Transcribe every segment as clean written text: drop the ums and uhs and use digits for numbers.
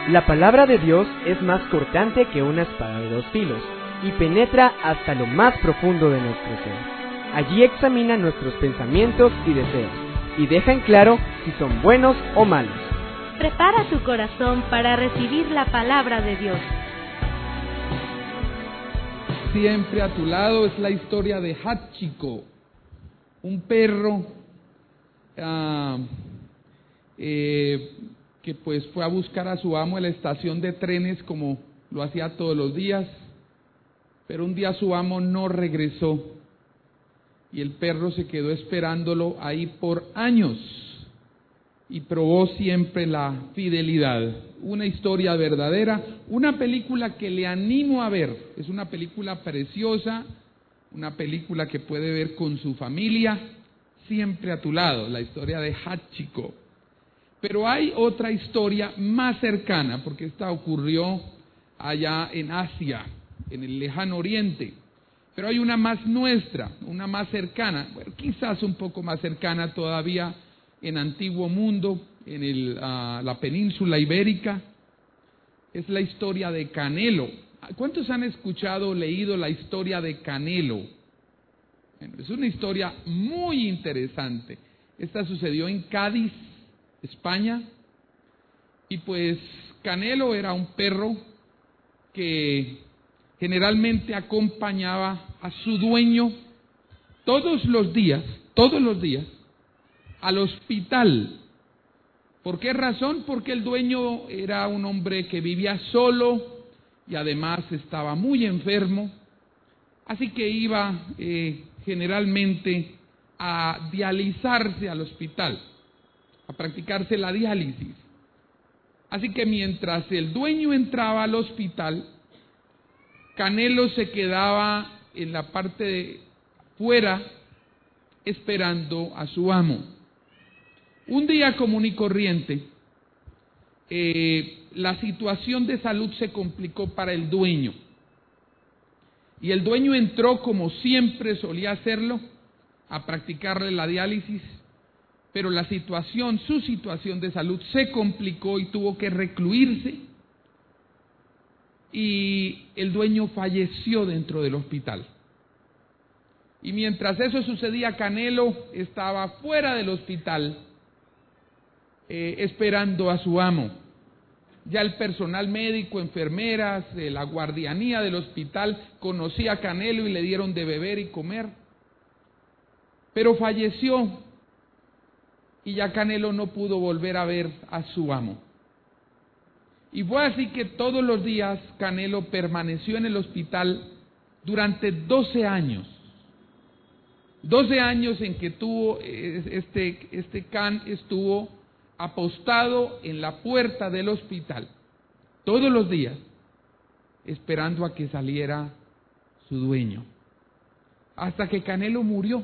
La palabra de Dios es más cortante que una espada de 2 filos y penetra hasta lo más profundo de nuestro ser. Allí examina nuestros pensamientos y deseos y deja en claro si son buenos o malos. Prepara tu corazón para recibir la palabra de Dios. Siempre a tu lado es la historia de Hachiko, un perro que pues fue a buscar a su amo en la estación de trenes como lo hacía todos los días, pero un día su amo no regresó y el perro se quedó esperándolo ahí por años y probó siempre la fidelidad. Una historia verdadera, una película que le animo a ver. Es una película preciosa, una película que puede ver con su familia, siempre a tu lado, la historia de Hachiko. Pero hay otra historia más cercana, porque esta ocurrió allá en Asia, en el lejano oriente. Pero hay una más nuestra, una más cercana, bueno, quizás un poco más cercana todavía en Antiguo Mundo, en la península ibérica. Es la historia de Canelo. ¿Cuántos han escuchado o leído la historia de Canelo? Bueno, es una historia muy interesante. Esta sucedió en Cádiz, España, y pues Canelo era un perro que generalmente acompañaba a su dueño todos los días, al hospital. ¿Por qué razón? Porque el dueño era un hombre que vivía solo y además estaba muy enfermo, así que iba generalmente a dializarse al hospital, a practicarse la diálisis. Así que mientras el dueño entraba al hospital, Canelo se quedaba en la parte de fuera esperando a su amo. Un día común y corriente, la situación de salud se complicó para el dueño. Y el dueño entró, como siempre solía hacerlo, a practicarle la diálisis, pero su situación de salud se complicó y tuvo que recluirse, y el dueño falleció dentro del hospital. Y mientras eso sucedía, Canelo estaba fuera del hospital, esperando a su amo. Ya el personal médico, enfermeras, la guardianía del hospital conocía a Canelo y le dieron de beber y comer. Pero falleció y ya Canelo no pudo volver a ver a su amo. Y fue así que todos los días Canelo permaneció en el hospital durante 12 años. 12 años en que este can estuvo apostado en la puerta del hospital, todos los días, esperando a que saliera su dueño, hasta que Canelo murió.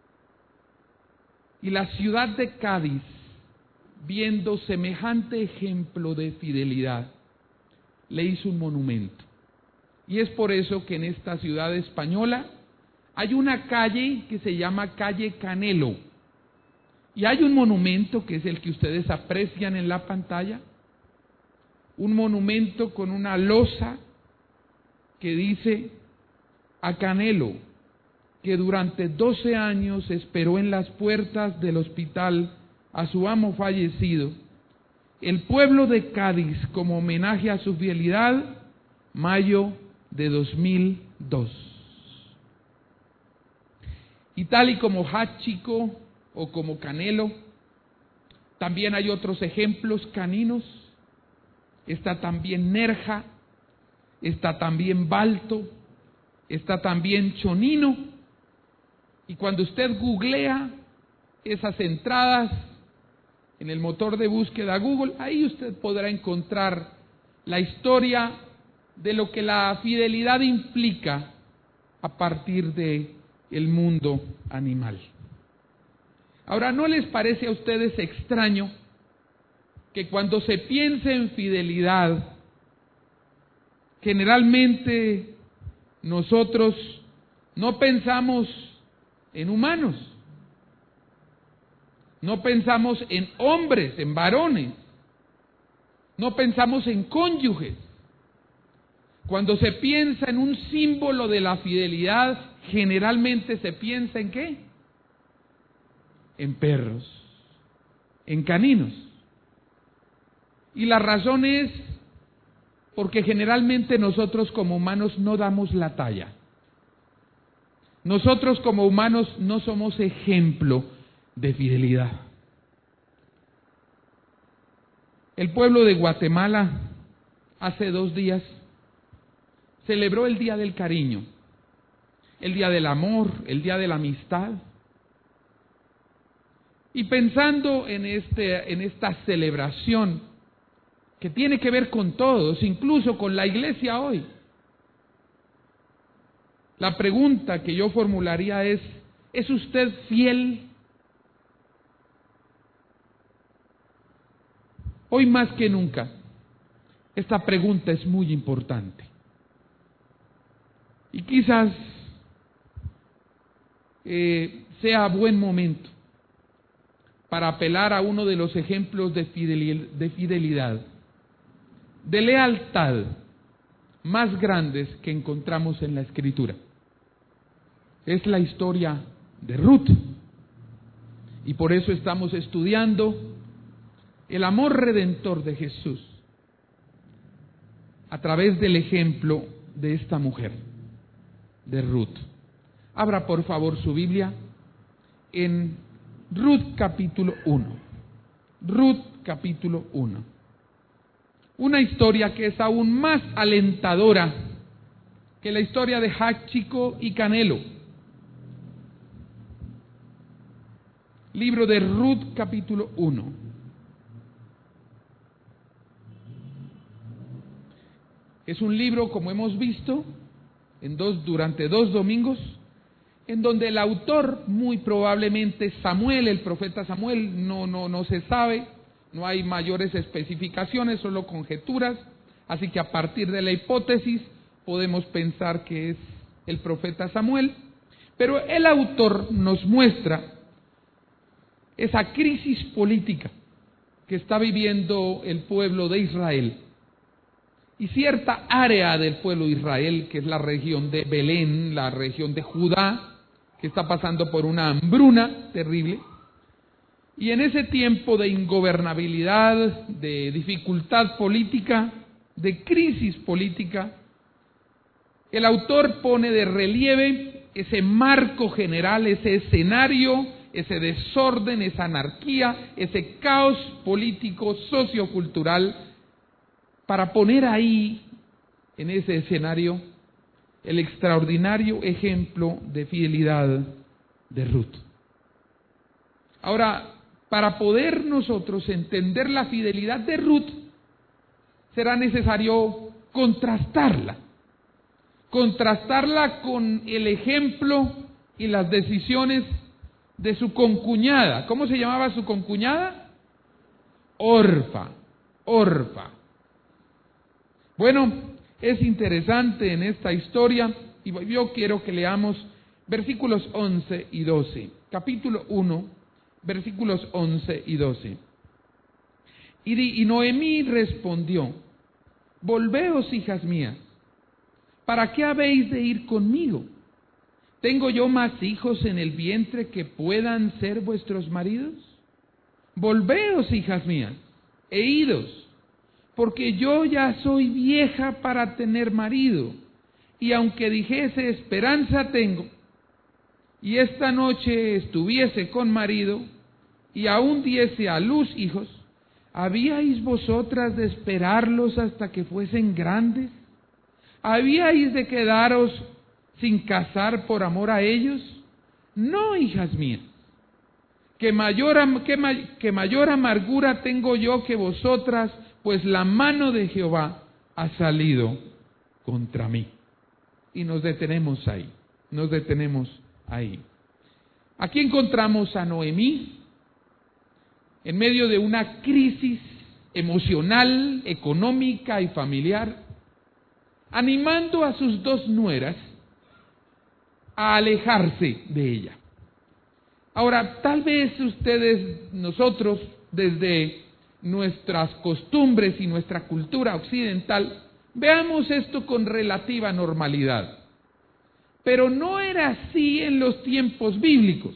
Y la ciudad de Cádiz, viendo semejante ejemplo de fidelidad, le hizo un monumento. Y es por eso que en esta ciudad española hay una calle que se llama Calle Canelo. Y hay un monumento que es el que ustedes aprecian en la pantalla, un monumento con una losa que dice: a Canelo, que durante 12 años esperó en las puertas del hospital a su amo fallecido, el pueblo de Cádiz, como homenaje a su fidelidad, mayo de 2002. Y tal y como Hachiko o como Canelo, también hay otros ejemplos caninos. Está también Nerja, está también Balto, está también Chonino. Y cuando usted googlea esas entradas en el motor de búsqueda Google, ahí usted podrá encontrar la historia de lo que la fidelidad implica a partir de el mundo animal. Ahora, ¿no les parece a ustedes extraño que cuando se piense en fidelidad, generalmente nosotros no pensamos en humanos, no pensamos en hombres, en varones, No pensamos en cónyuges. Cuando se piensa en un símbolo de la fidelidad, generalmente se piensa ¿en qué? En perros, en caninos. Y la razón es porque generalmente nosotros como humanos no damos la talla. Nosotros como humanos no somos ejemplo de fidelidad. El pueblo de Guatemala hace 2 días celebró el Día del Cariño, el Día del Amor, el Día de la Amistad. Y pensando en esta celebración que tiene que ver con todos, incluso con la iglesia hoy, la pregunta que yo formularía ¿es usted fiel? Hoy más que nunca, esta pregunta es muy importante. Y quizás sea buen momento para apelar a uno de los ejemplos de fidelidad, de lealtad más grandes que encontramos en la Escritura. Es la historia de Ruth. Y por eso estamos estudiando el amor redentor de Jesús a través del ejemplo de esta mujer, de Ruth. Abra por favor su Biblia en Ruth capítulo 1. Ruth capítulo 1. Una historia que es aún más alentadora que la historia de Jáchico y Canelo. Libro de Ruth capítulo 1. Es un libro, como hemos visto, durante 2 domingos, en donde el autor, muy probablemente Samuel, el profeta Samuel, no se sabe, no hay mayores especificaciones, solo conjeturas, así que a partir de la hipótesis podemos pensar que es el profeta Samuel, pero el autor nos muestra esa crisis política que está viviendo el pueblo de Israel. Y cierta área del pueblo de Israel, que es la región de Belén, la región de Judá, que está pasando por una hambruna terrible. Y en ese tiempo de ingobernabilidad, de dificultad política, de crisis política, el autor pone de relieve ese marco general, ese escenario, ese desorden, esa anarquía, ese caos político, sociocultural, para poner ahí, en ese escenario, el extraordinario ejemplo de fidelidad de Ruth. Ahora, para poder nosotros entender la fidelidad de Ruth, será necesario contrastarla con el ejemplo y las decisiones de su concuñada. ¿Cómo se llamaba su concuñada? Orfa. Bueno, es interesante en esta historia, y yo quiero que leamos versículos 11 y 12. Capítulo 1, versículos 11 y 12. Y Noemí respondió: volveos, hijas mías, ¿para qué habéis de ir conmigo? ¿Tengo yo más hijos en el vientre que puedan ser vuestros maridos? Volveos, hijas mías, e idos, porque yo ya soy vieja para tener marido, y aunque dijese esperanza tengo, y esta noche estuviese con marido, y aún diese a luz hijos, ¿habíais vosotras de esperarlos hasta que fuesen grandes? ¿Habíais de quedaros sin casar por amor a ellos? No, hijas mías, que mayor amargura tengo yo que vosotras, pues la mano de Jehová ha salido contra mí. Y nos detenemos ahí. Aquí encontramos a Noemí en medio de una crisis emocional, económica y familiar, animando a sus 2 nueras a alejarse de ella. Ahora, tal vez nosotros, desde nuestras costumbres y nuestra cultura occidental, veamos esto con relativa normalidad. Pero no era así en los tiempos bíblicos.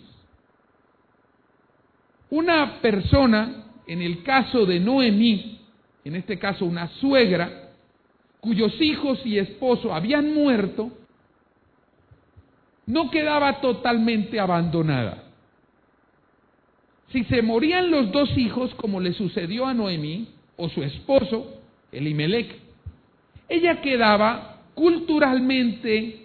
Una persona, en el caso de Noemí, en este caso una suegra, cuyos hijos y esposo habían muerto, no quedaba totalmente abandonada. Si se morían los dos hijos, como le sucedió a Noemí, o su esposo, Elimelec, ella quedaba culturalmente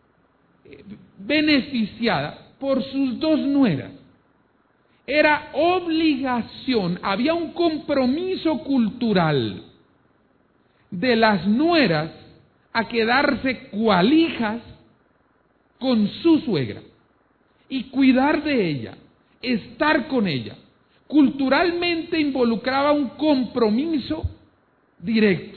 beneficiada por sus dos nueras. Era obligación, había un compromiso cultural de las nueras a quedarse cual hijas con su suegra y cuidar de ella, estar con ella. Culturalmente involucraba un compromiso directo.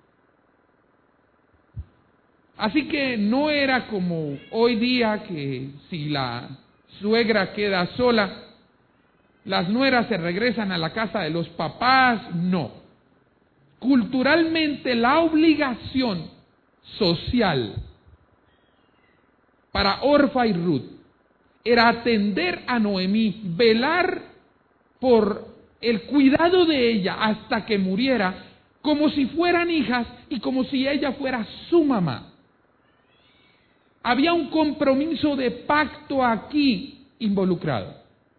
Así que no era como hoy día que si la suegra queda sola, las nueras se regresan a la casa de los papás, no. Culturalmente la obligación social para Orfa y Ruth era atender a Noemí, velar por el cuidado de ella hasta que muriera, como si fueran hijas y como si ella fuera su mamá. Había un compromiso de pacto aquí involucrado.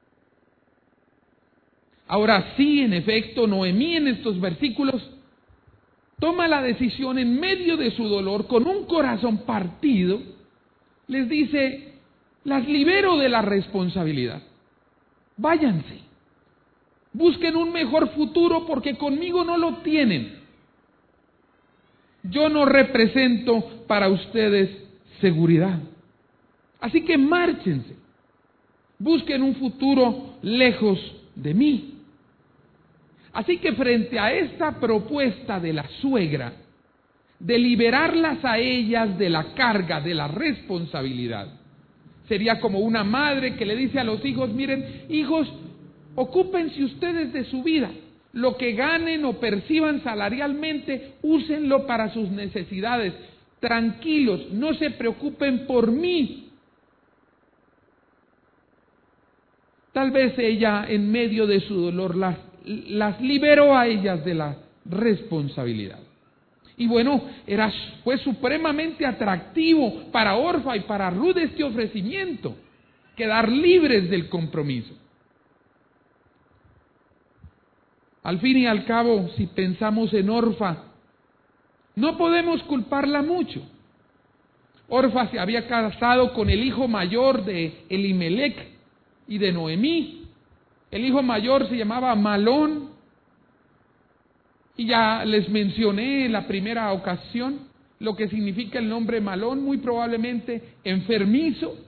Ahora sí, en efecto, Noemí en estos versículos toma la decisión en medio de su dolor, con un corazón partido, les dice: las libero de la responsabilidad. Váyanse. Busquen un mejor futuro porque conmigo no lo tienen. Yo no represento para ustedes seguridad. Así que márchense. Busquen un futuro lejos de mí. Así que frente a esta propuesta de la suegra, de liberarlas a ellas de la carga, de la responsabilidad, sería como una madre que le dice a los hijos: miren, hijos, ocúpense ustedes de su vida. Lo que ganen o perciban salarialmente, úsenlo para sus necesidades. Tranquilos, no se preocupen por mí. Tal vez ella, en medio de su dolor, las liberó a ellas de la responsabilidad. Y bueno, fue supremamente atractivo para Orfa y para Ruth este ofrecimiento, quedar libres del compromiso. Al fin y al cabo, si pensamos en Orfa, no podemos culparla mucho. Orfa se había casado con el hijo mayor de Elimelec y de Noemí. El hijo mayor se llamaba Malón, y ya les mencioné en la primera ocasión lo que significa el nombre Malón, muy probablemente enfermizo,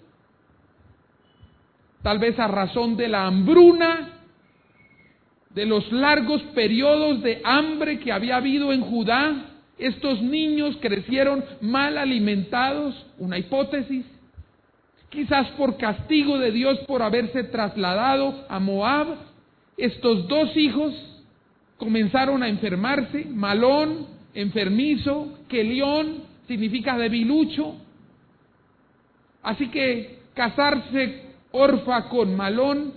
tal vez a razón de la hambruna, de los largos periodos de hambre que había habido en Judá. Estos niños crecieron mal alimentados, una hipótesis, quizás por castigo de Dios por haberse trasladado a Moab. Estos dos hijos comenzaron a enfermarse: Malón, enfermizo; Kelión significa debilucho. Así que casarse Orfa con Malón,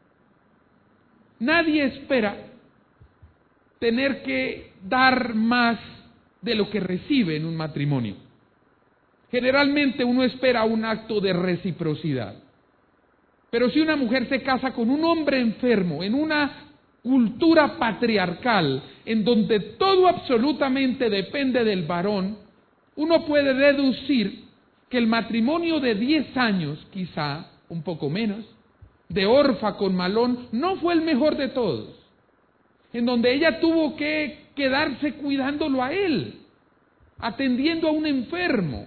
nadie espera tener que dar más de lo que recibe en un matrimonio. Generalmente uno espera un acto de reciprocidad. Pero si una mujer se casa con un hombre enfermo, en una cultura patriarcal, en donde todo absolutamente depende del varón, uno puede deducir que el matrimonio de 10 años, quizá un poco menos, de Orfa con Malón, no fue el mejor de todos, en donde ella tuvo que quedarse cuidándolo a él, atendiendo a un enfermo.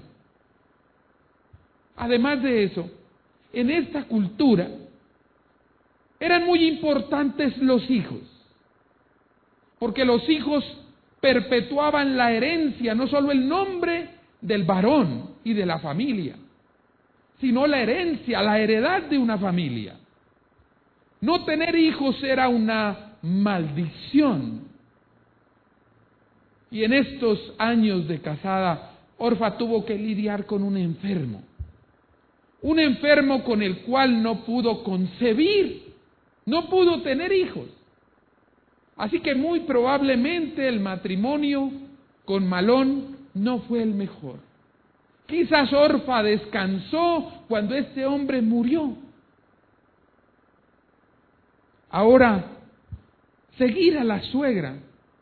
Además de eso, en esta cultura eran muy importantes los hijos, porque los hijos perpetuaban la herencia, no solo el nombre del varón y de la familia, sino la herencia, la heredad de una familia. No tener hijos era una maldición. Y en estos años de casada, Orfa tuvo que lidiar con un enfermo con el cual no pudo concebir, no pudo tener hijos. Así que muy probablemente el matrimonio con Malón no fue el mejor. Quizás Orfa descansó cuando este hombre murió. Ahora, seguir a la suegra.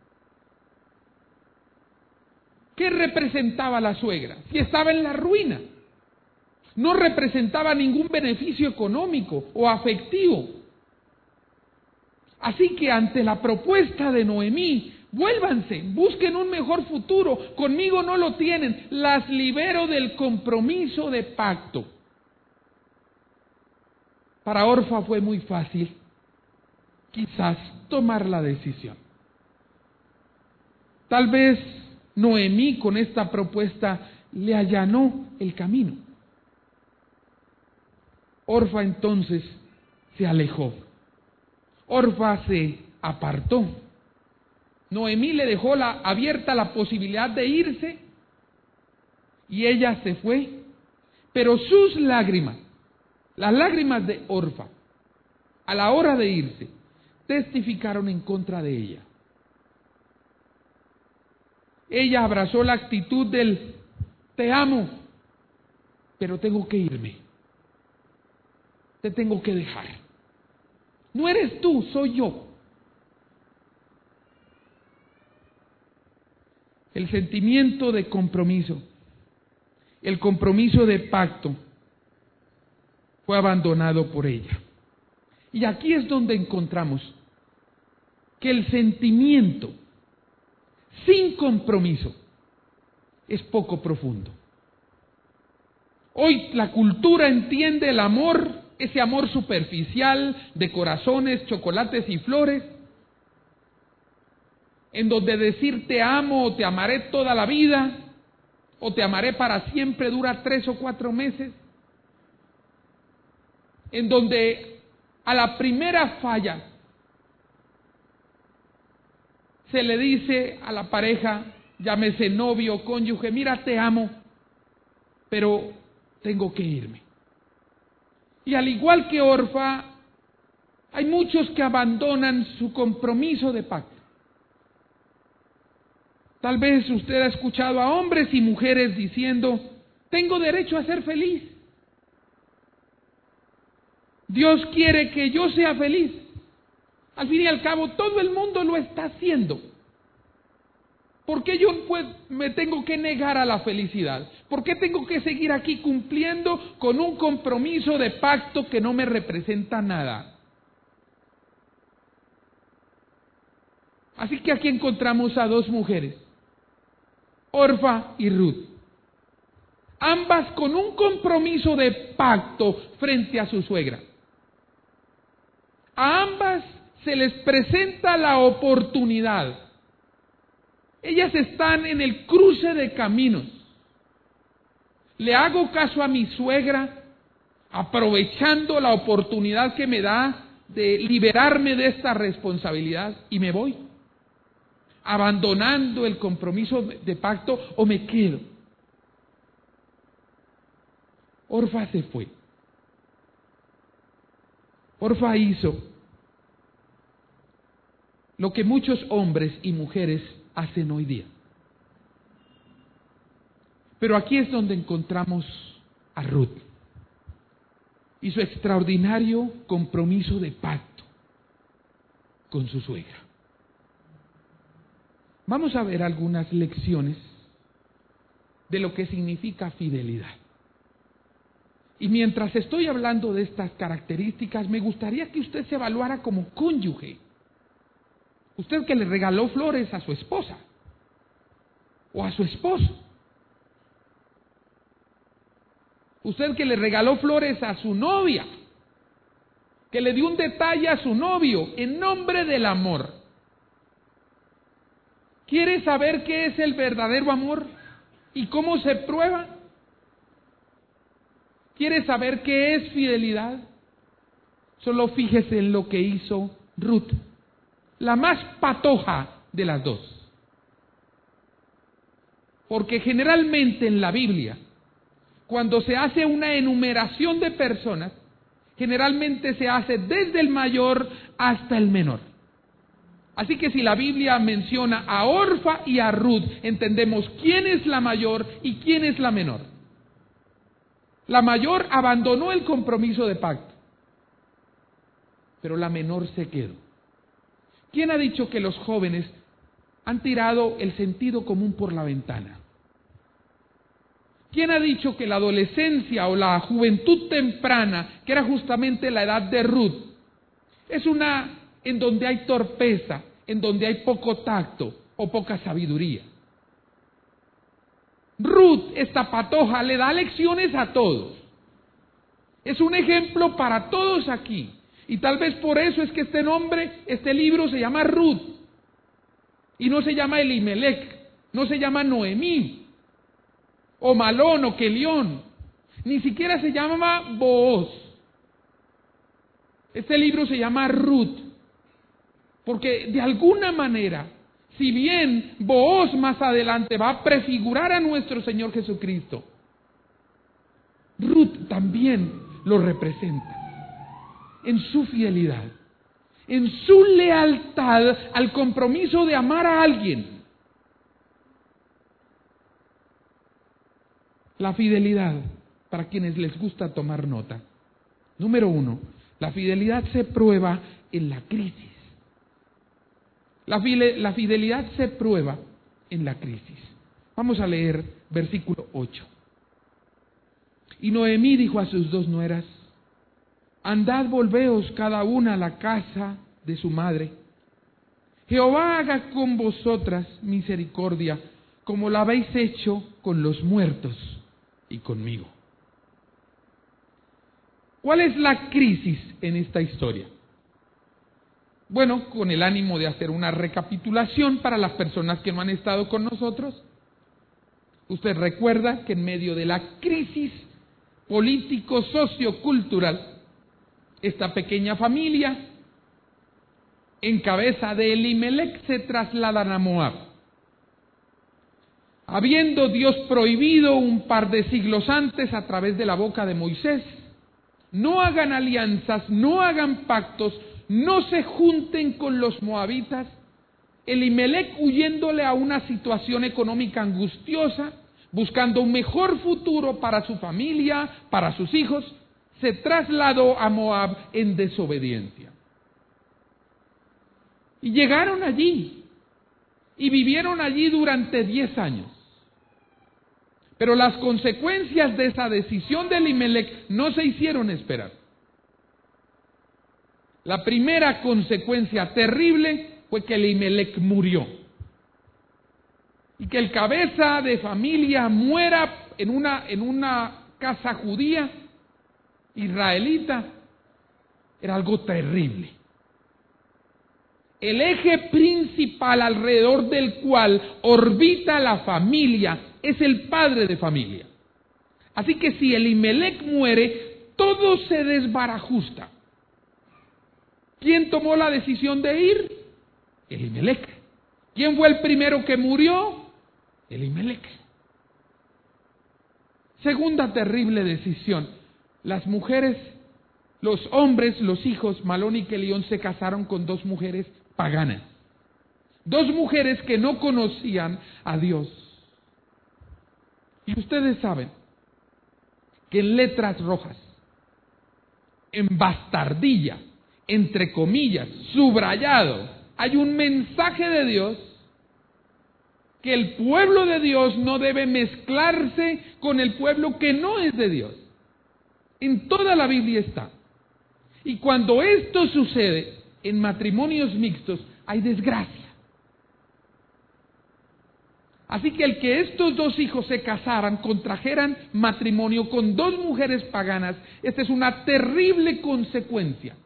¿Qué representaba la suegra? Si estaba en la ruina. No representaba ningún beneficio económico o afectivo. Así que ante la propuesta de Noemí, vuélvanse, busquen un mejor futuro, conmigo no lo tienen, las libero del compromiso de pacto. Para Orfa fue muy fácil, quizás, tomar la decisión. Tal vez Noemí con esta propuesta le allanó el camino. Orfa entonces se alejó. Orfa se apartó. Noemí le dejó abierta la posibilidad de irse y ella se fue. Pero sus lágrimas, las lágrimas de Orfa, a la hora de irse, testificaron en contra de ella. Ella abrazó la actitud del te amo, pero tengo que irme. Te tengo que dejar. No eres tú, soy yo. El sentimiento de compromiso, el compromiso de pacto, fue abandonado por ella. Y aquí es donde encontramos que el sentimiento sin compromiso es poco profundo. Hoy la cultura entiende el amor, ese amor superficial de corazones, chocolates y flores, en donde decir te amo o te amaré toda la vida o te amaré para siempre dura 3 o 4 meses, en donde a la primera falla se le dice a la pareja, llámese novio o cónyuge, mira te amo, pero tengo que irme. Y al igual que Orfa, hay muchos que abandonan su compromiso de pacto. Tal vez usted ha escuchado a hombres y mujeres diciendo, tengo derecho a ser feliz. Dios quiere que yo sea feliz. Al fin y al cabo, todo el mundo lo está haciendo. ¿Por qué yo me tengo que negar a la felicidad? ¿Por qué tengo que seguir aquí cumpliendo con un compromiso de pacto que no me representa nada? Así que aquí encontramos a 2 mujeres, Orfa y Ruth, ambas con un compromiso de pacto frente a su suegra. A ambas se les presenta la oportunidad. Ellas están en el cruce de caminos. ¿Le hago caso a mi suegra, aprovechando la oportunidad que me da de liberarme de esta responsabilidad y me voy, abandonando el compromiso de pacto, o me quedo? Orfa se fue. Orfa hizo lo que muchos hombres y mujeres hacen hoy día. Pero aquí es donde encontramos a Ruth y su extraordinario compromiso de pacto con su suegra. Vamos a ver algunas lecciones de lo que significa fidelidad. Y mientras estoy hablando de estas características, me gustaría que usted se evaluara como cónyuge. Usted que le regaló flores a su esposa o a su esposo. Usted que le regaló flores a su novia, que le dio un detalle a su novio en nombre del amor. ¿Quiere saber qué es el verdadero amor y cómo se prueba? ¿Quiere saber qué es fidelidad? Solo fíjese en lo que hizo Ruth. la más patoja de las dos. Porque generalmente en la Biblia, cuando se hace una enumeración de personas, generalmente se hace desde el mayor hasta el menor. Así que si la Biblia menciona a Orfa y a Ruth, entendemos quién es la mayor y quién es la menor. La mayor abandonó el compromiso de pacto, pero la menor se quedó. ¿Quién ha dicho que los jóvenes han tirado el sentido común por la ventana? ¿Quién ha dicho que la adolescencia o la juventud temprana, que era justamente la edad de Ruth, es una en donde hay torpeza, en donde hay poco tacto o poca sabiduría? Ruth, esta patoja, le da lecciones a todos. Es un ejemplo para todos aquí. Y tal vez por eso es que este libro se llama Ruth. Y no se llama Elimelech, no se llama Noemí, o Malón, o Kelión. Ni siquiera se llama Booz. Este libro se llama Ruth. Porque de alguna manera, si bien Booz más adelante va a prefigurar a nuestro Señor Jesucristo, Ruth también lo representa en su fidelidad, en su lealtad al compromiso de amar a alguien. La fidelidad, para quienes les gusta tomar nota. Número 1, la fidelidad se prueba en la crisis. La fidelidad se prueba en la crisis. Vamos a leer versículo 8. Y Noemí dijo a sus dos nueras: andad, volveos cada una a la casa de su madre. Jehová haga con vosotras misericordia, como la habéis hecho con los muertos y conmigo. ¿Cuál es la crisis en esta historia? Bueno, con el ánimo de hacer una recapitulación para las personas que no han estado con nosotros. Usted recuerda que en medio de la crisis político-sociocultural, esta pequeña familia, en cabeza de Elimelech, se trasladan a Moab. Habiendo Dios prohibido un par de siglos antes a través de la boca de Moisés: no hagan alianzas, no hagan pactos, no se junten con los moabitas. Elimelech, huyéndole a una situación económica angustiosa, buscando un mejor futuro para su familia, para sus hijos, se trasladó a Moab en desobediencia. Y llegaron allí, y vivieron allí durante 10 años. Pero las consecuencias de esa decisión de Elimelech no se hicieron esperar. La primera consecuencia terrible fue que Elimelech murió. Y que el cabeza de familia muera en una casa judía, israelita, era algo terrible. El eje principal alrededor del cual orbita la familia es el padre de familia. Así que si Elimelech muere, todo se desbarajusta. ¿Quién tomó la decisión de ir? Elimelech. ¿Quién fue el primero que murió? Elimelech. Segunda terrible decisión. Las mujeres, los hombres, los hijos, Malón y Kelión, se casaron con 2 mujeres paganas. 2 mujeres que no conocían a Dios. Y ustedes saben que en letras rojas, en bastardilla, entre comillas, subrayado, hay un mensaje de Dios que el pueblo de Dios no debe mezclarse con el pueblo que no es de Dios. En toda la Biblia está. Y cuando esto sucede en matrimonios mixtos, hay desgracia. Así que el que estos 2 hijos se casaran, contrajeran matrimonio con 2 mujeres paganas, esta es una terrible consecuencia.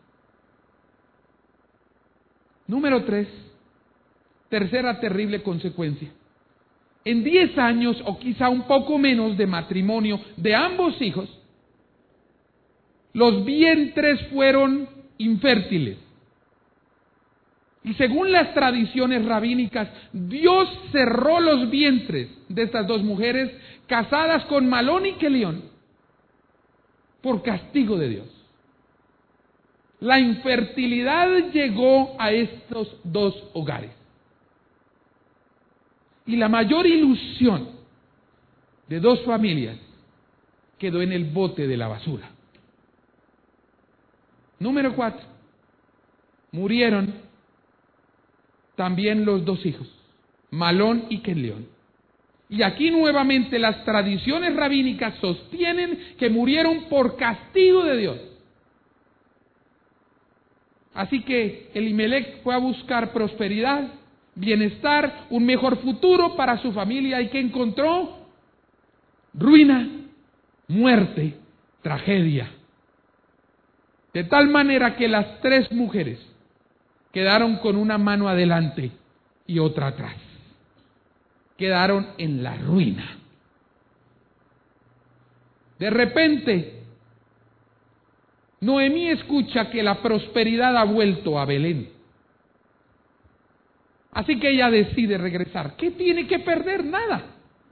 Número 3, tercera terrible consecuencia. En 10 años, o quizá un poco menos, de matrimonio de ambos hijos, los vientres fueron infértiles. Y según las tradiciones rabínicas, Dios cerró los vientres de estas dos mujeres casadas con Malón y Kelión por castigo de Dios. La infertilidad llegó a estos dos hogares. Y la mayor ilusión de dos familias quedó en el bote de la basura. Número 4. Murieron también los dos hijos, Malón y Kelión. Y aquí nuevamente las tradiciones rabínicas sostienen que murieron por castigo de Dios. Así que Elimelec fue a buscar prosperidad, bienestar, un mejor futuro para su familia. ¿Y qué encontró? Ruina, muerte, tragedia. De tal manera que las tres mujeres quedaron con una mano adelante y otra atrás. Quedaron en la ruina. De repente, Noemí escucha que la prosperidad ha vuelto a Belén. Así que ella decide regresar. ¿Qué tiene que perder? Nada.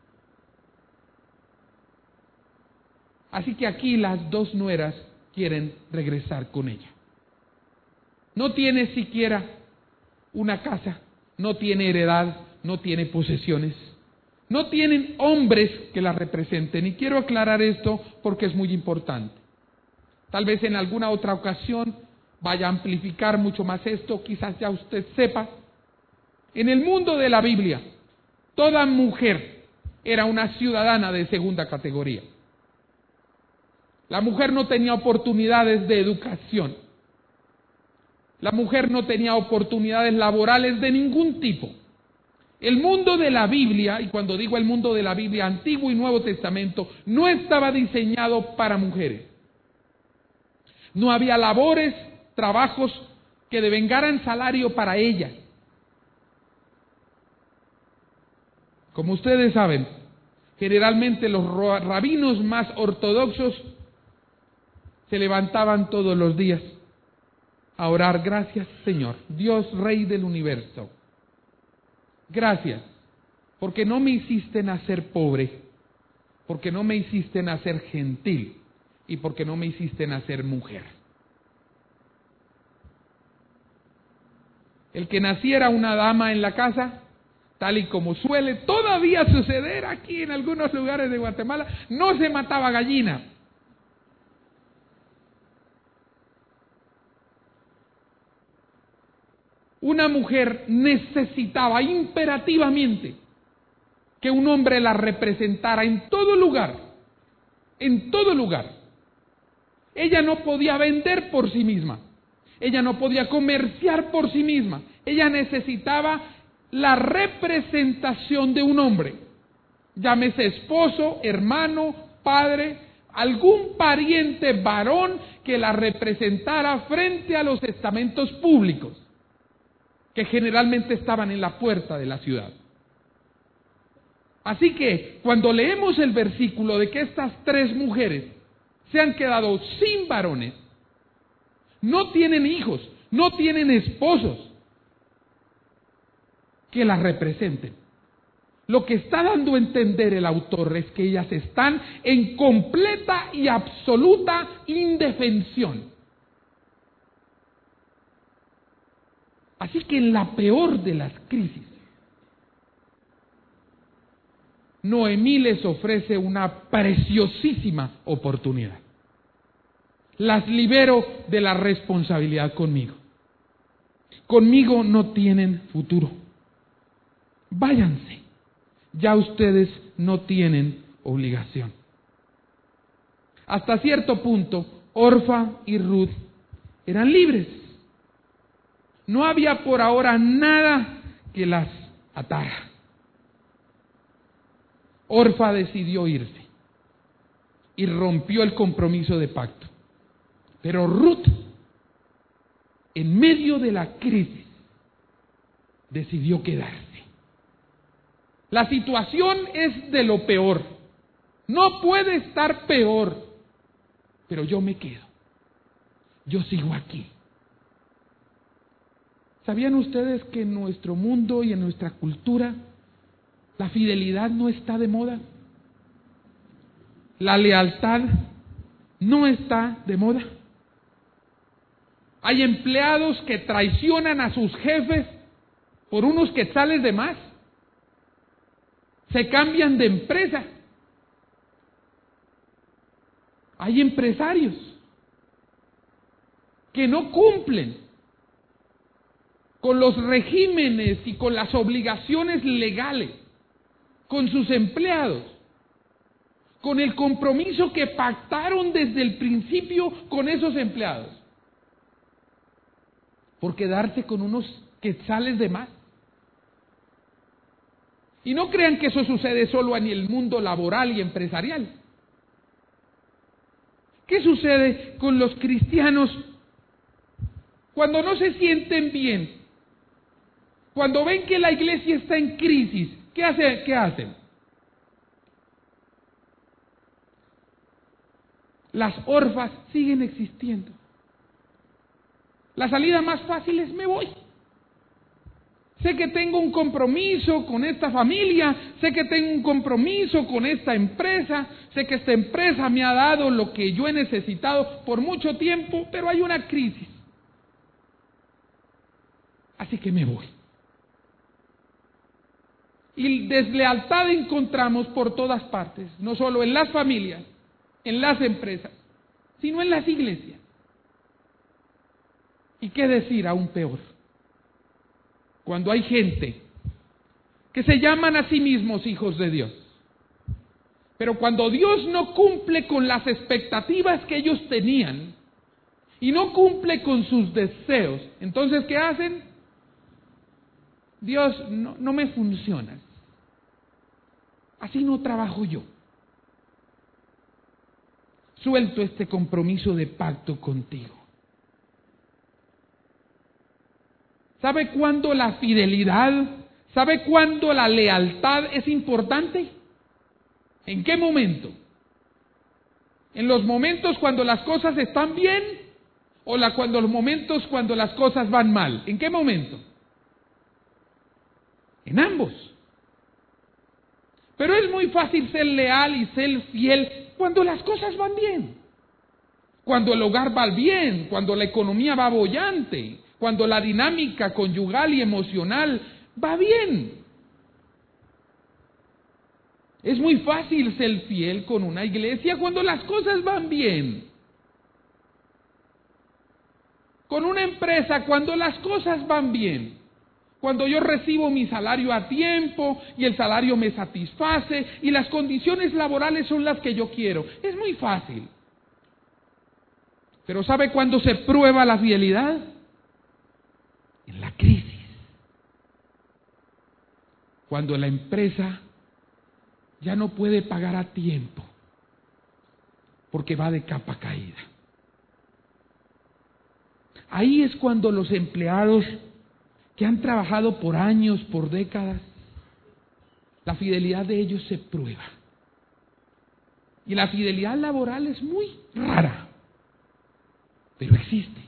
Así que aquí las dos nueras quieren regresar con ella. No tiene siquiera una casa, no tiene heredad, no tiene posesiones, no tienen hombres que la representen. Y quiero aclarar esto porque es muy importante. Tal vez en alguna otra ocasión vaya a amplificar mucho más esto, quizás ya usted sepa. En el mundo de la Biblia, toda mujer era una ciudadana de segunda categoría. La mujer no tenía oportunidades de educación. La mujer no tenía oportunidades laborales de ningún tipo. El mundo de la Biblia, y cuando digo el mundo de la Biblia, Antiguo y Nuevo Testamento, no estaba diseñado para mujeres. No había labores, trabajos que devengaran salario para ellas. Como ustedes saben, generalmente los rabinos más ortodoxos se levantaban todos los días a orar: gracias, Señor, Dios Rey del universo. Gracias, porque no me hiciste nacer pobre, porque no me hiciste nacer gentil y porque no me hiciste nacer mujer. El que naciera una dama en la casa, tal y como suele todavía suceder aquí en algunos lugares de Guatemala, no se mataba gallina. Una mujer necesitaba imperativamente que un hombre la representara en todo lugar, en todo lugar. Ella no podía vender por sí misma, ella no podía comerciar por sí misma, ella necesitaba la representación de un hombre, llámese esposo, hermano, padre, algún pariente varón que la representara frente a los estamentos públicos, que generalmente estaban en la puerta de la ciudad. Así que cuando leemos el versículo de que estas tres mujeres se han quedado sin varones, no tienen hijos, no tienen esposos que las representen. Lo que está dando a entender el autor es que ellas están en completa y absoluta indefensión. Así que en la peor de las crisis, Noemí les ofrece una preciosísima oportunidad. Las libero de la responsabilidad conmigo. Conmigo no tienen futuro. Váyanse. Ya ustedes no tienen obligación. Hasta cierto punto, Orfa y Ruth eran libres. No había por ahora nada que las atara. Orfa decidió irse y rompió el compromiso de pacto. Pero Ruth, en medio de la crisis, decidió quedarse. La situación es de lo peor. No puede estar peor, pero yo me quedo. Yo sigo aquí. ¿Sabían ustedes que en nuestro mundo y en nuestra cultura la fidelidad no está de moda? La lealtad no está de moda. Hay empleados que traicionan a sus jefes por unos quetzales de más. Se cambian de empresa. Hay empresarios que no cumplen con los regímenes y con las obligaciones legales, con sus empleados, con el compromiso que pactaron desde el principio con esos empleados, por quedarse con unos quetzales de más. Y no crean que eso sucede solo en el mundo laboral y empresarial. ¿Qué sucede con los cristianos cuando no se sienten bien? Cuando ven que la iglesia está en crisis, ¿qué hacen? Las orfas siguen existiendo. La salida más fácil es: me voy. Sé que tengo un compromiso con esta familia, sé que tengo un compromiso con esta empresa, sé que esta empresa me ha dado lo que yo he necesitado por mucho tiempo, pero hay una crisis. Así que me voy. Y deslealtad encontramos por todas partes, no solo en las familias, en las empresas, sino en las iglesias. ¿Y qué decir aún peor? Cuando hay gente que se llaman a sí mismos hijos de Dios, pero cuando Dios no cumple con las expectativas que ellos tenían y no cumple con sus deseos, entonces ¿qué hacen? Dios, no me funciona. Así no trabajo yo. Suelto este compromiso de pacto contigo. ¿Sabe cuándo la fidelidad, sabe cuándo la lealtad es importante? ¿En qué momento? ¿En los momentos cuando las cosas están bien o los momentos cuando las cosas van mal? ¿En qué momento? En ambos. Pero es muy fácil ser leal y ser fiel cuando las cosas van bien. Cuando el hogar va bien, cuando la economía va boyante, cuando la dinámica conyugal y emocional va bien. Es muy fácil ser fiel con una iglesia cuando las cosas van bien. Con una empresa cuando las cosas van bien. Cuando yo recibo mi salario a tiempo y el salario me satisface y las condiciones laborales son las que yo quiero. Es muy fácil. Pero ¿sabe cuándo se prueba la fidelidad? En la crisis. Cuando la empresa ya no puede pagar a tiempo porque va de capa caída. Ahí es cuando los empleados que han trabajado por años, por décadas, la fidelidad de ellos se prueba. Y la fidelidad laboral es muy rara, pero existe.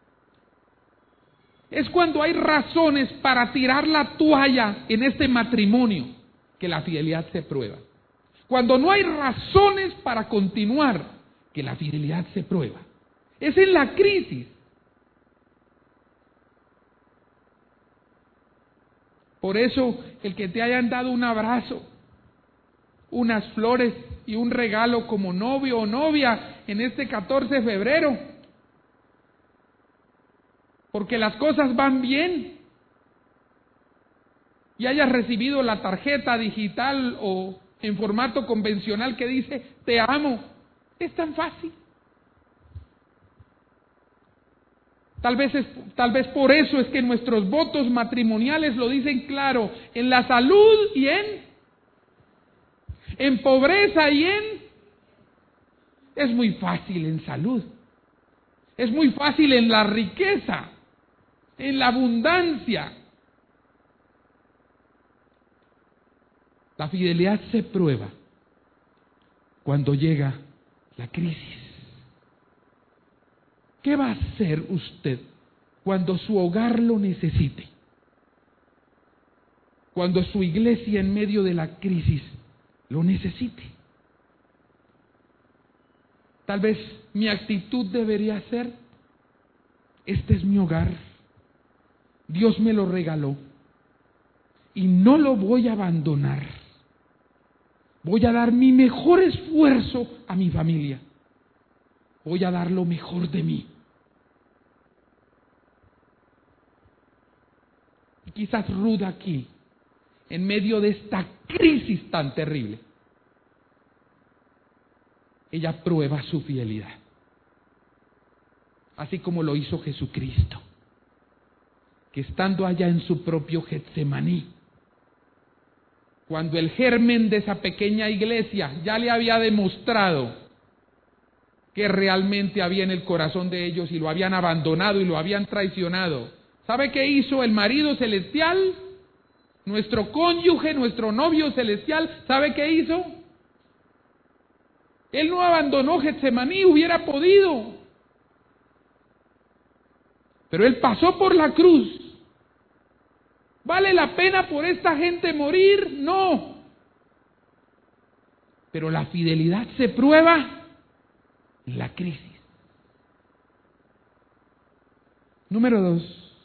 Es cuando hay razones para tirar la toalla en este matrimonio que la fidelidad se prueba. Cuando no hay razones para continuar, que la fidelidad se prueba. Es en la crisis. Por eso, el que te hayan dado un abrazo, unas flores y un regalo como novio o novia en este 14 de febrero, porque las cosas van bien, y hayas recibido la tarjeta digital o en formato convencional que dice te amo, es tan fácil. Tal vez por eso es que nuestros votos matrimoniales lo dicen claro: en la salud y en pobreza y es muy fácil en salud, es muy fácil en la riqueza, en la abundancia. La fidelidad se prueba cuando llega la crisis. ¿Qué va a hacer usted cuando su hogar lo necesite, cuando su iglesia en medio de la crisis lo necesite. Tal vez mi actitud debería ser: este es mi hogar, Dios me lo regaló y no lo voy a abandonar. Voy a dar mi mejor esfuerzo a mi familia. Voy a dar lo mejor de mí. Y quizás Ruth aquí, en medio de esta crisis tan terrible, ella prueba su fidelidad, así como lo hizo Jesucristo, que estando allá en su propio Getsemaní, cuando el germen de esa pequeña iglesia ya le había demostrado que realmente había en el corazón de ellos y lo habían abandonado y lo habían traicionado, ¿sabe qué hizo el marido celestial? Nuestro cónyuge, nuestro novio celestial, ¿sabe qué hizo? Él no abandonó Getsemaní, hubiera podido, pero Él pasó por la cruz. ¿Vale la pena por esta gente morir? No. Pero la fidelidad se prueba en la crisis. Número 2.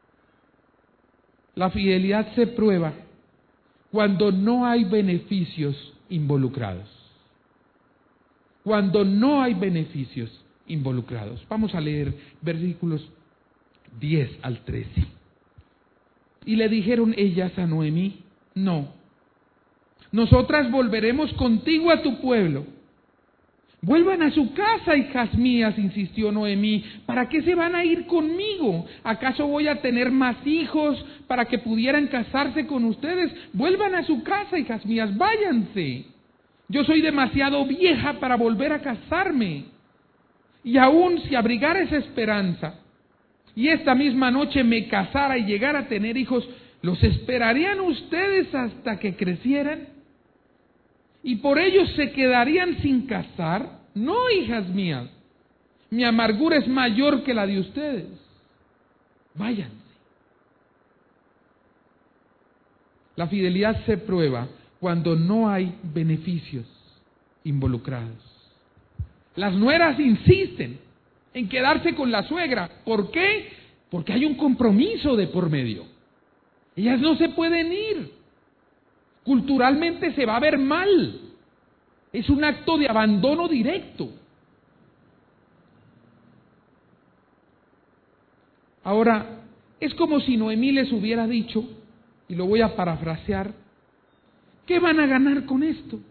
La fidelidad se prueba cuando no hay beneficios involucrados. Cuando no hay beneficios involucrados. Vamos a leer versículos 10 al 13. Y le dijeron ellas a Noemí: no, nosotras volveremos contigo a tu pueblo. Vuelvan a su casa, hijas mías, insistió Noemí. ¿Para qué se van a ir conmigo? ¿Acaso voy a tener más hijos para que pudieran casarse con ustedes? Vuelvan a su casa, hijas mías, váyanse. Yo soy demasiado vieja para volver a casarme. Y aún si abrigara esa esperanza, y esta misma noche me casara y llegara a tener hijos, ¿los esperarían ustedes hasta que crecieran? ¿Y por ellos se quedarían sin casar? No, hijas mías, mi amargura es mayor que la de ustedes. Váyanse. La fidelidad se prueba cuando no hay beneficios involucrados. Las nueras insisten en quedarse con la suegra. ¿Por qué? Porque hay un compromiso de por medio. Ellas no se pueden ir. Culturalmente se va a ver mal. Es un acto de abandono directo. Ahora, es como si Noemí les hubiera dicho, y lo voy a parafrasear: ¿qué van a ganar con esto?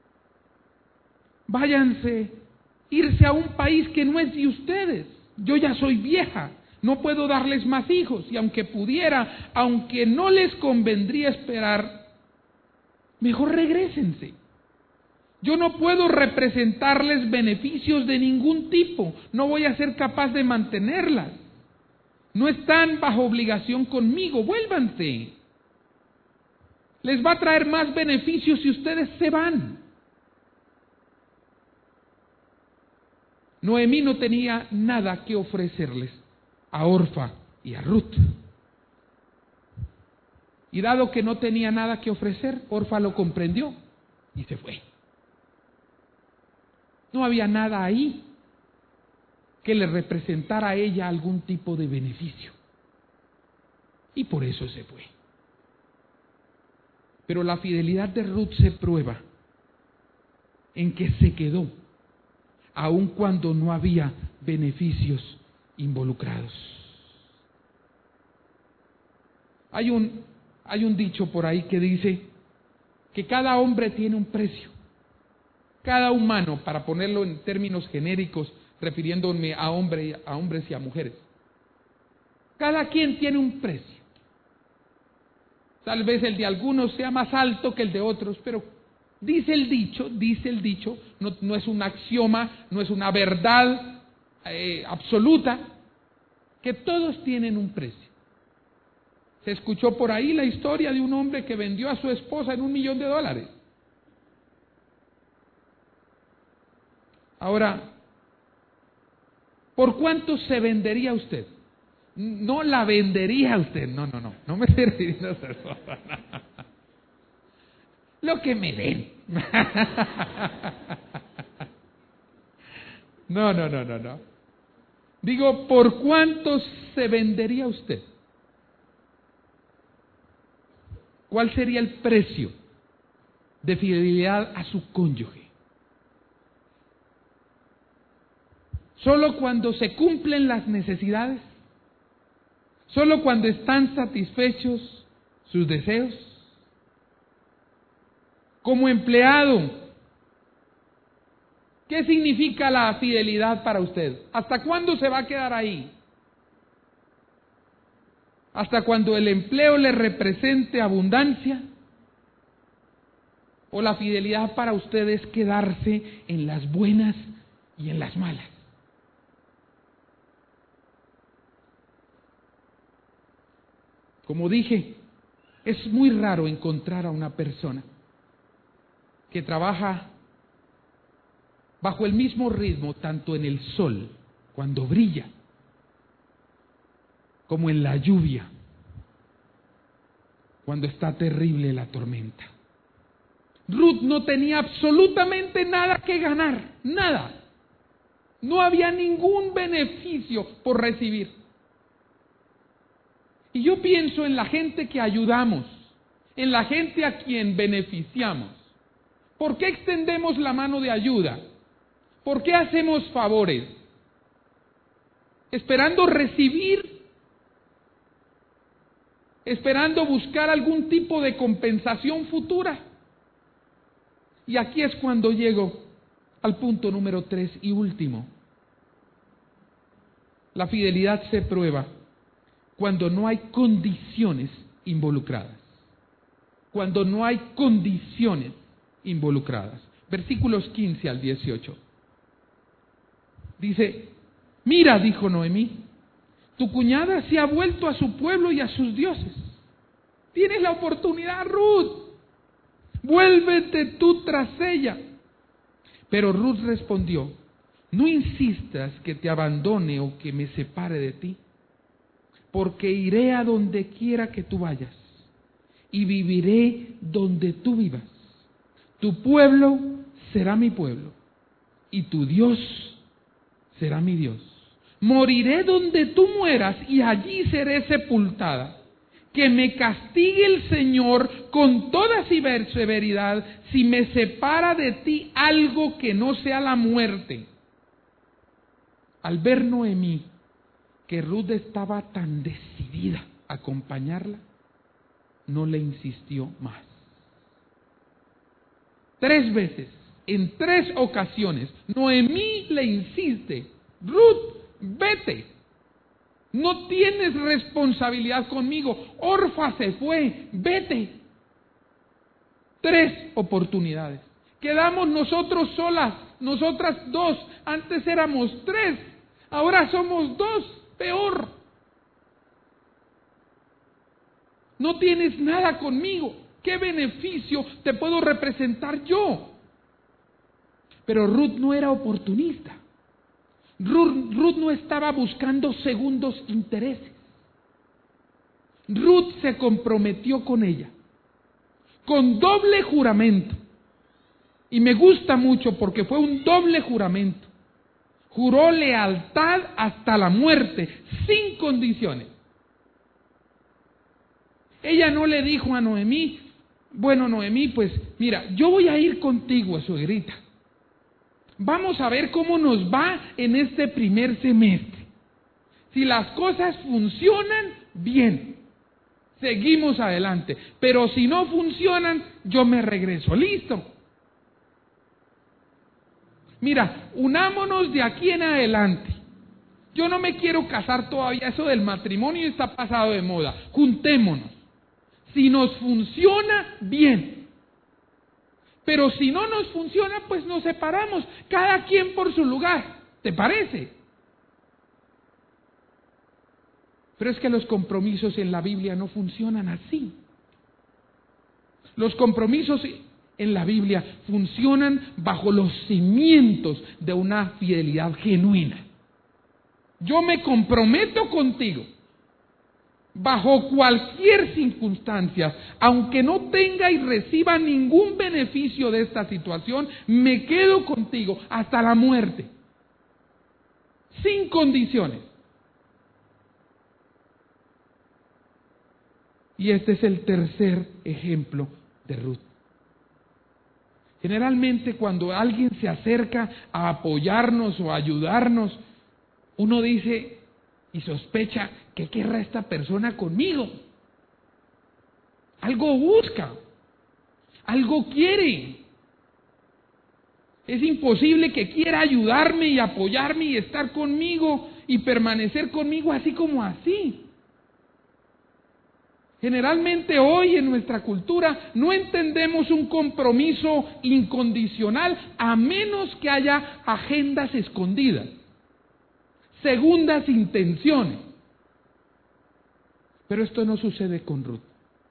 Váyanse, irse a un país que no es de ustedes. Yo ya soy vieja, no puedo darles más hijos, y aunque pudiera, aunque no les convendría esperar, mejor regrésense. Yo no puedo representarles beneficios de ningún tipo, no voy a ser capaz de mantenerlas. No están bajo obligación conmigo, vuélvanse. Les va a traer más beneficios si ustedes se van. Noemí no tenía nada que ofrecerles a Orfa y a Ruth. Y dado que no tenía nada que ofrecer, Orfa lo comprendió y se fue. No había nada ahí que le representara a ella algún tipo de beneficio. Y por eso se fue. Pero la fidelidad de Ruth se prueba en que se quedó, aun cuando no había beneficios involucrados. Hay un dicho por ahí que dice que cada hombre tiene un precio. Cada humano, para ponerlo en términos genéricos, refiriéndome a hombres y a mujeres. Cada quien tiene un precio. Tal vez el de algunos sea más alto que el de otros, pero dice el dicho, no es un axioma, no es una verdad absoluta, que todos tienen un precio. Se escuchó por ahí la historia de un hombre que vendió a su esposa en $1 millón. Ahora, ¿por cuánto se vendería usted? No la vendería a usted. No me estoy refiriendo a eso. Lo que me den. No. Digo, ¿por cuánto se vendería usted? ¿Cuál sería el precio de fidelidad a su cónyuge? ¿Solo cuando se cumplen las necesidades? ¿Solo cuando están satisfechos sus deseos? Como empleado, ¿qué significa la fidelidad para usted? ¿Hasta cuándo se va a quedar ahí? ¿Hasta cuando el empleo le represente abundancia? ¿O la fidelidad para usted es quedarse en las buenas y en las malas? Como dije, es muy raro encontrar a una persona que trabaja bajo el mismo ritmo tanto en el sol, cuando brilla, como en la lluvia, cuando está terrible la tormenta. Ruth no tenía absolutamente nada que ganar, nada. No había ningún beneficio por recibir. Y yo pienso en la gente que ayudamos, en la gente a quien beneficiamos. ¿Por qué extendemos la mano de ayuda? ¿Por qué hacemos favores? ¿Esperando recibir? ¿Esperando buscar algún tipo de compensación futura? Y aquí es cuando llego al punto número 3 y último. La fidelidad se prueba cuando no hay condiciones involucradas. Cuando no hay condiciones involucradas. Versículos 15 al 18. Dice, mira, dijo Noemí, tu cuñada se ha vuelto a su pueblo y a sus dioses. Tienes la oportunidad, Ruth. Vuélvete tú tras ella. Pero Ruth respondió, no insistas que te abandone o que me separe de ti, porque iré a donde quiera que tú vayas y viviré donde tú vivas. Tu pueblo será mi pueblo y tu Dios será mi Dios. Moriré donde tú mueras y allí seré sepultada. Que me castigue el Señor con toda severidad si me separa de ti algo que no sea la muerte. Al ver Noemí que Ruth estaba tan decidida a acompañarla, no le insistió más. 3 veces, en 3 ocasiones, Noemí le insiste, Ruth, vete. No tienes responsabilidad conmigo. Orfa se fue, vete. 3 oportunidades. Quedamos nosotros solas, nosotras 2. Antes éramos 3, ahora somos 2, peor. No tienes nada conmigo. ¿Qué beneficio te puedo representar yo? Pero Ruth no era oportunista. Ruth no estaba buscando segundos intereses. Ruth se comprometió con ella, con doble juramento. Y me gusta mucho porque fue un doble juramento. Juró lealtad hasta la muerte, sin condiciones. Ella no le dijo a Noemí, bueno Noemí, pues mira, yo voy a ir contigo, suegrita. Vamos a ver cómo nos va en este primer semestre. Si las cosas funcionan, bien, seguimos adelante. Pero si no funcionan, yo me regreso. ¿Listo? Mira, unámonos de aquí en adelante. Yo no me quiero casar todavía, eso del matrimonio está pasado de moda. Juntémonos. Si nos funciona, bien. Pero si no nos funciona, pues nos separamos, cada quien por su lugar. ¿Te parece? Pero es que los compromisos en la Biblia no funcionan así. Los compromisos en la Biblia funcionan bajo los cimientos de una fidelidad genuina. Yo me comprometo contigo. bajo cualquier circunstancia, aunque no tenga y reciba ningún beneficio de esta situación, me quedo contigo hasta la muerte, sin condiciones. Y este es el tercer ejemplo de Ruth. Generalmente cuando alguien se acerca a apoyarnos o a ayudarnos, uno dice y sospecha, ¿qué querrá esta persona conmigo? Algo busca, algo quiere. Es imposible que quiera ayudarme y apoyarme y estar conmigo y permanecer conmigo así como así. Generalmente hoy en nuestra cultura no entendemos un compromiso incondicional a menos que haya agendas escondidas, segundas intenciones. Pero esto no sucede con Ruth.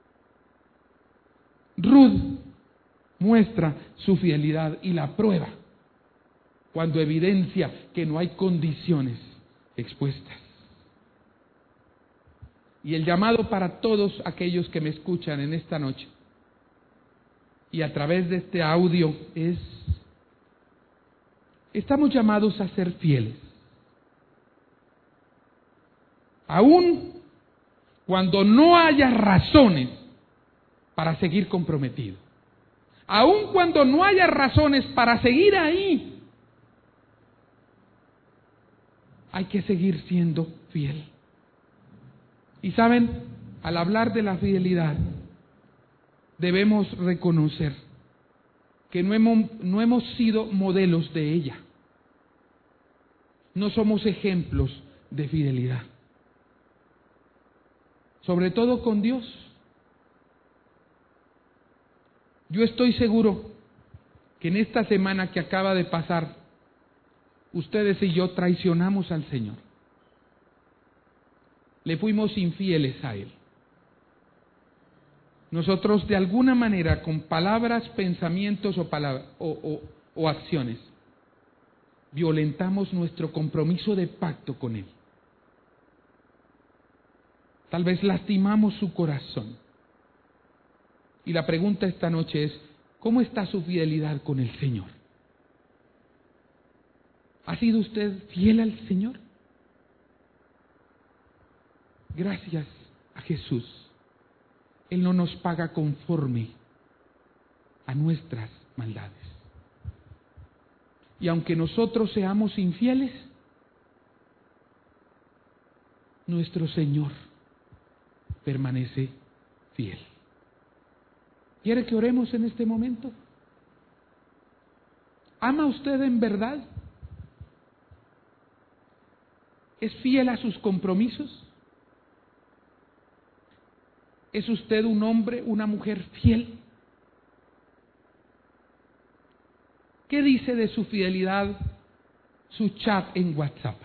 Ruth muestra su fidelidad y la prueba cuando evidencia que no hay condiciones expuestas. Y el llamado para todos aquellos que me escuchan en esta noche y a través de este audio es: estamos llamados a ser fieles. Aún cuando no haya razones para seguir comprometido. Aún cuando no haya razones para seguir ahí, hay que seguir siendo fiel. Y saben, al hablar de la fidelidad, debemos reconocer que no hemos sido modelos de ella. No somos ejemplos de fidelidad. Sobre todo con Dios. Yo estoy seguro que en esta semana que acaba de pasar, ustedes y yo traicionamos al Señor. Le fuimos infieles a Él. Nosotros de alguna manera, con palabras, pensamientos o acciones, violentamos nuestro compromiso de pacto con Él. Tal vez lastimamos su corazón. Y la pregunta esta noche es: ¿cómo está su fidelidad con el Señor? ¿Ha sido usted fiel al Señor? Gracias a Jesús, Él no nos paga conforme a nuestras maldades. Y aunque nosotros seamos infieles, nuestro Señor permanece fiel. ¿Quiere que oremos en este momento? ¿Ama usted en verdad? ¿Es fiel a sus compromisos? ¿Es usted un hombre, una mujer fiel? ¿Qué dice de su fidelidad su chat en WhatsApp?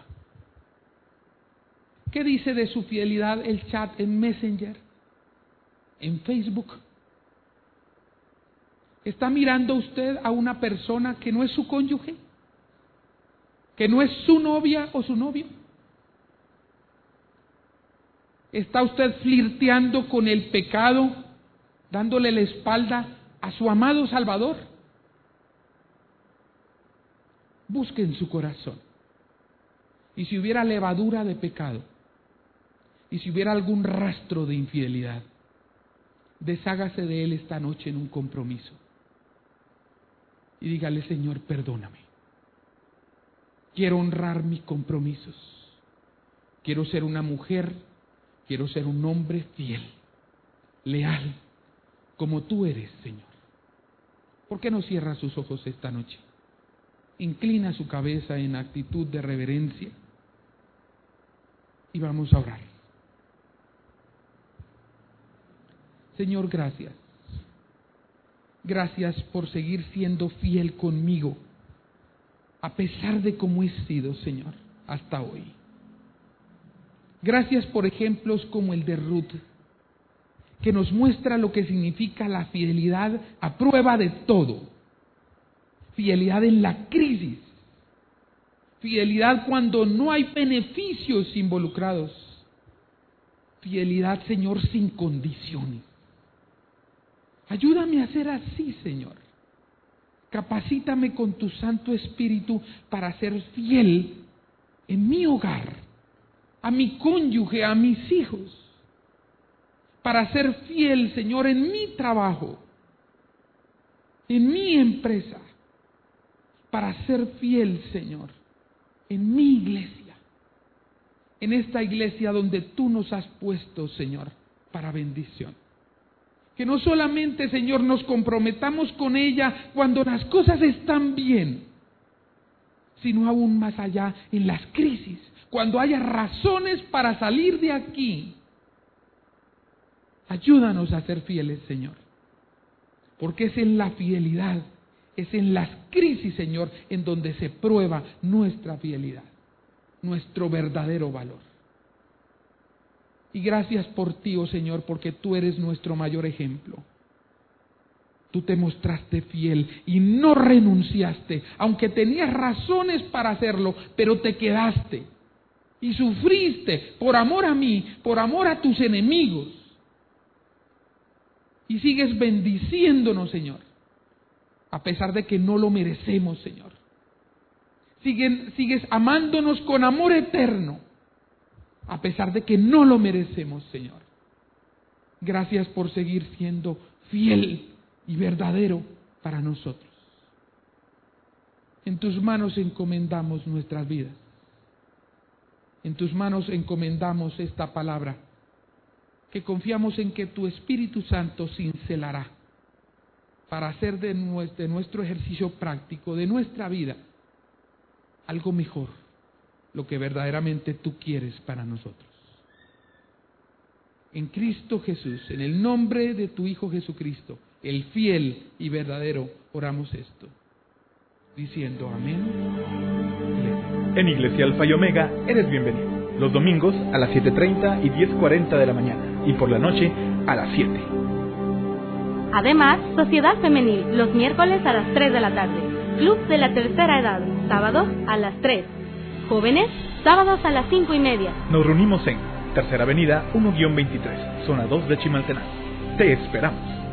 ¿Qué dice de su fidelidad el chat en Messenger, en Facebook? ¿Está mirando usted a una persona que no es su cónyuge? ¿Que no es su novia o su novio? ¿Está usted flirteando con el pecado, dándole la espalda a su amado Salvador? Busque en su corazón. Y si hubiera levadura de pecado, y si hubiera algún rastro de infidelidad, deshágase de él esta noche en un compromiso. Y dígale: Señor, perdóname. Quiero honrar mis compromisos. Quiero ser una mujer, quiero ser un hombre fiel, leal, como tú eres, Señor. ¿Por qué no cierra sus ojos esta noche? Inclina su cabeza en actitud de reverencia y vamos a orar. Señor, gracias. Gracias por seguir siendo fiel conmigo, a pesar de cómo he sido, Señor, hasta hoy. Gracias por ejemplos como el de Ruth, que nos muestra lo que significa la fidelidad a prueba de todo. Fidelidad en la crisis. Fidelidad cuando no hay beneficios involucrados. Fidelidad, Señor, sin condiciones. Ayúdame a ser así, Señor. Capacítame con tu Santo Espíritu para ser fiel en mi hogar, a mi cónyuge, a mis hijos. Para ser fiel, Señor, en mi trabajo, en mi empresa. Para ser fiel, Señor, en mi iglesia. En esta iglesia donde tú nos has puesto, Señor, para bendición. Que no solamente, Señor, nos comprometamos con ella cuando las cosas están bien, sino aún más allá en las crisis, cuando haya razones para salir de aquí. Ayúdanos a ser fieles, Señor, porque es en la fidelidad, es en las crisis, Señor, en donde se prueba nuestra fidelidad, nuestro verdadero valor. Y gracias por ti, oh Señor, porque tú eres nuestro mayor ejemplo. Tú te mostraste fiel y no renunciaste, aunque tenías razones para hacerlo, pero te quedaste y sufriste por amor a mí, por amor a tus enemigos. Y sigues bendiciéndonos, Señor, a pesar de que no lo merecemos, Señor. Sigues amándonos con amor eterno, a pesar de que no lo merecemos, Señor. Gracias por seguir siendo fiel y verdadero para nosotros. En tus manos encomendamos nuestras vidas. En tus manos encomendamos esta palabra, que confiamos en que tu Espíritu Santo cincelará para hacer de nuestro ejercicio práctico, de nuestra vida, algo mejor, lo que verdaderamente tú quieres para nosotros. En Cristo Jesús, en el nombre de tu Hijo Jesucristo, el fiel y verdadero, oramos esto, diciendo amén. En Iglesia Alfa y Omega eres bienvenido. Los domingos a las 7:30 y 10:40 de la mañana y por la noche a las 7. Además, Sociedad Femenil, los miércoles a las 3 de la tarde. Club de la Tercera Edad, sábados a las 3. Jóvenes, sábados a las 5:30. Nos reunimos en Tercera Avenida 1-23, zona 2 de Chimaltenango. Te esperamos.